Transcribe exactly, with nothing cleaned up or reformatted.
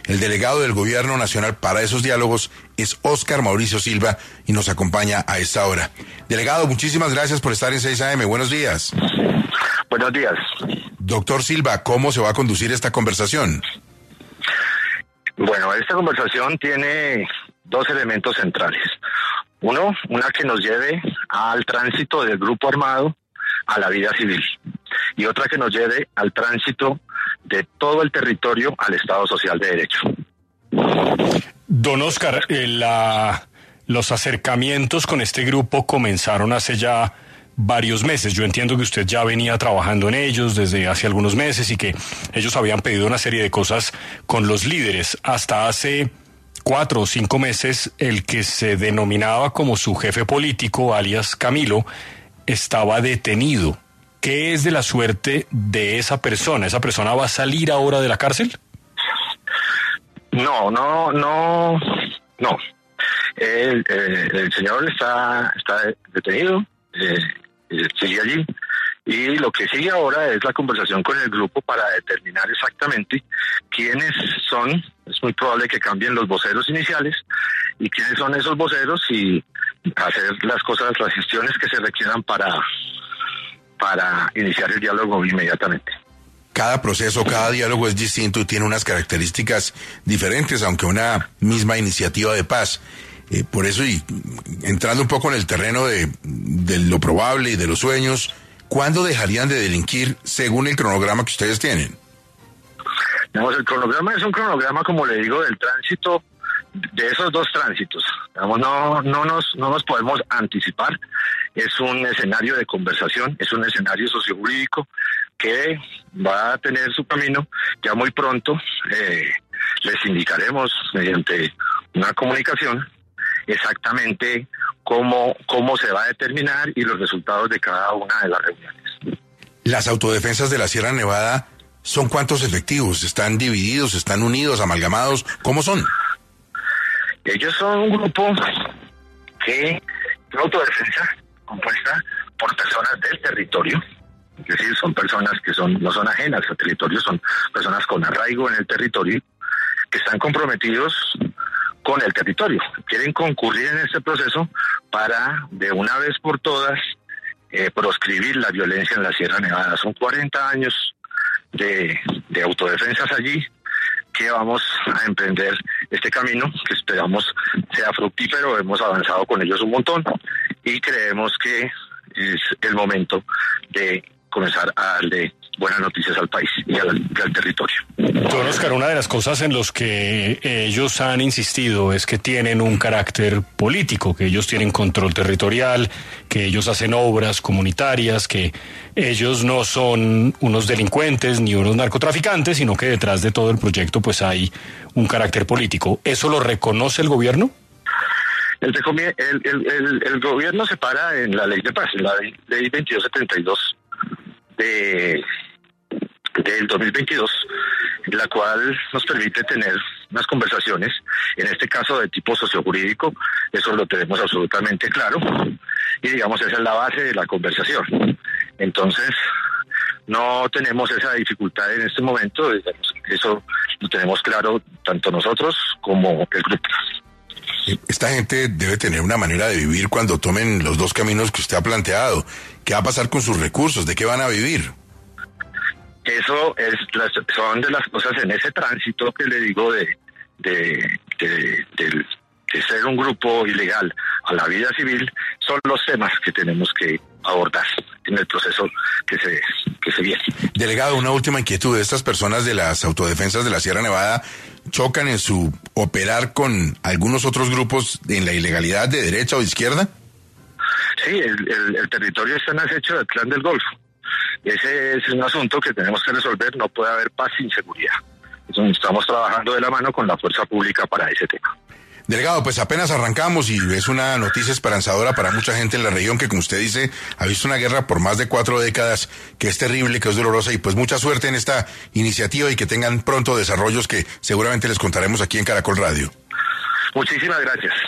El delegado del Gobierno Nacional para esos diálogos es Óscar Mauricio Silva y nos acompaña a esta hora. Delegado, muchísimas gracias por estar en seis A M. Buenos días. Buenos días. Doctor Silva, ¿cómo se va a conducir esta conversación? Bueno, esta conversación tiene dos elementos centrales. Uno, una que nos lleve al tránsito del grupo armado a la vida civil. Y otra que nos lleve al tránsito de todo el territorio al Estado Social de Derecho. Don Óscar, eh, la, los acercamientos con este grupo comenzaron hace ya varios meses. Yo entiendo que usted ya venía trabajando en ellos desde hace algunos meses y que ellos habían pedido una serie de cosas con los líderes. Hasta hace cuatro o cinco meses, el que se denominaba como su jefe político, alias Camilo, estaba detenido. ¿Qué es de la suerte de esa persona? ¿Esa persona va a salir ahora de la cárcel? No, no, no, no. El, eh, el señor está, está detenido, eh, eh, sigue allí, y lo que sigue ahora es la conversación con el grupo para determinar exactamente quiénes son. Es muy probable que cambien los voceros iniciales y quiénes son esos voceros y hacer las cosas, las gestiones que se requieran para, para iniciar el diálogo inmediatamente. Cada proceso, cada diálogo es distinto y tiene unas características diferentes, aunque una misma iniciativa de paz. Eh, por eso, y entrando un poco en el terreno de, de lo probable y de los sueños, ¿cuándo dejarían de delinquir según el cronograma que ustedes tienen? Digamos, el cronograma es un cronograma, como le digo, del tránsito, de esos dos tránsitos. Digamos, no, no, nos, no nos podemos anticipar. Es un escenario de conversación, es un escenario sociojurídico que va a tener su camino. Ya muy pronto eh, les indicaremos mediante una comunicación exactamente cómo, cómo se va a determinar y los resultados de cada una de las reuniones. Las autodefensas de la Sierra Nevada, ¿son cuántos efectivos? ¿Están divididos, están unidos, amalgamados? ¿Cómo son? Ellos son un grupo que de autodefensa compuesta por personas del territorio, es decir, son personas que son no son ajenas al territorio, son personas con arraigo en el territorio, que están comprometidos con el territorio, quieren concurrir en este proceso para de una vez por todas eh, proscribir la violencia en la Sierra Nevada. Son cuarenta años de, de autodefensas allí que vamos a emprender este camino que esperamos sea fructífero. Hemos avanzado con ellos un montón y creemos que es el momento de comenzar a darle buenas noticias al país y al, al territorio. Don Óscar, una de las cosas en las que ellos han insistido es que tienen un carácter político, que ellos tienen control territorial, que ellos hacen obras comunitarias, que ellos no son unos delincuentes ni unos narcotraficantes, sino que detrás de todo el proyecto pues hay un carácter político. ¿Eso lo reconoce el gobierno? El, el, el, el, el gobierno se para en la ley de paz, en la ley, ley veintidós setenta y dos de del dos mil veintidós, la cual nos permite tener unas conversaciones, en este caso de tipo sociojurídico. Eso lo tenemos absolutamente claro, y digamos esa es la base de la conversación. Entonces, no tenemos esa dificultad en este momento, digamos, eso lo tenemos claro tanto nosotros como el grupo. Esta gente debe tener una manera de vivir cuando tomen los dos caminos que usted ha planteado. ¿Qué va a pasar con sus recursos? ¿De qué van a vivir? Eso es, son de las cosas en ese tránsito que le digo de, de, de, de, de ser un grupo ilegal a la vida civil, son los temas que tenemos que abordar en el proceso que se, que se viene. Delegado, una última inquietud. ¿Estas personas de las autodefensas de la Sierra Nevada chocan en su operar con algunos otros grupos en la ilegalidad de derecha o de izquierda? Sí, el, el, el territorio está en acecho del Clan del Golfo. Ese es un asunto que tenemos que resolver. No puede haber paz sin seguridad. Entonces estamos trabajando de la mano con la fuerza pública para ese tema. Delegado, pues apenas arrancamos y es una noticia esperanzadora para mucha gente en la región que, como usted dice, ha visto una guerra por más de cuatro décadas que es terrible, que es dolorosa, y pues mucha suerte en esta iniciativa y que tengan pronto desarrollos que seguramente les contaremos aquí en Caracol Radio. Muchísimas gracias.